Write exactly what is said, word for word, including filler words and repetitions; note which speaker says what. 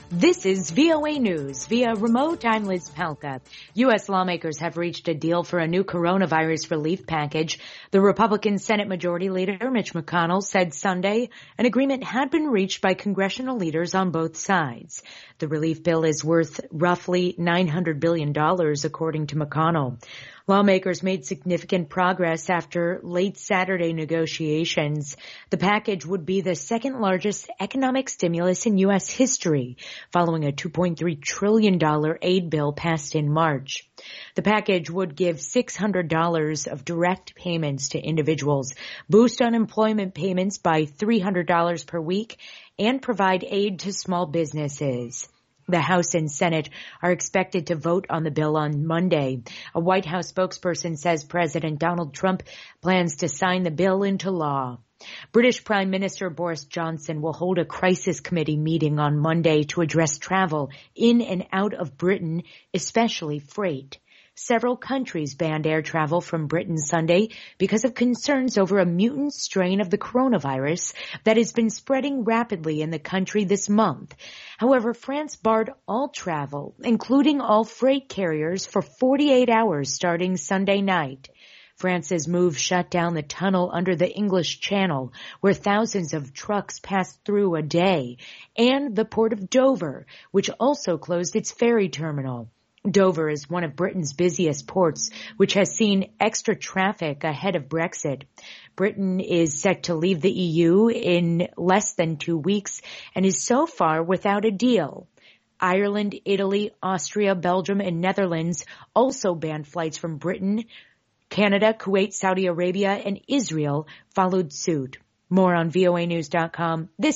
Speaker 1: This is V O A News via remote. I'm Liz Palka. U S lawmakers have reached a deal for a new coronavirus relief package. The Republican Senate Majority Leader Mitch McConnell said Sunday an agreement had been reached by congressional leaders on both sides. The relief bill is worth roughly nine hundred billion dollars, according to McConnell. Lawmakers made significant progress after late Saturday negotiations. The package would be the second largest economic stimulus in U S history, following a two point three trillion dollars aid bill passed in March. The package would give six hundred dollars of direct payments to individuals, boost unemployment payments by three hundred dollars per week, and provide aid to small businesses. The House and Senate are expected to vote on the bill on Monday. A White House spokesperson says President Donald Trump plans to sign the bill into law. British Prime Minister Boris Johnson will hold a crisis committee meeting on Monday to address travel in and out of Britain, especially freight. Several countries banned air travel from Britain Sunday because of concerns over a mutant strain of the coronavirus that has been spreading rapidly in the country this month. However, France barred all travel, including all freight carriers, for forty-eight hours starting Sunday night. France's move shut down the tunnel under the English Channel, where thousands of trucks passed through a day, and the port of Dover, which also closed its ferry terminal. Dover is one of Britain's busiest ports, which has seen extra traffic ahead of Brexit. Britain is set to leave the E U in less than two weeks and is so far without a deal. Ireland, Italy, Austria, Belgium, and Netherlands also banned flights from Britain. Canada, Kuwait, Saudi Arabia, and Israel followed suit. More on V O A news dot com. This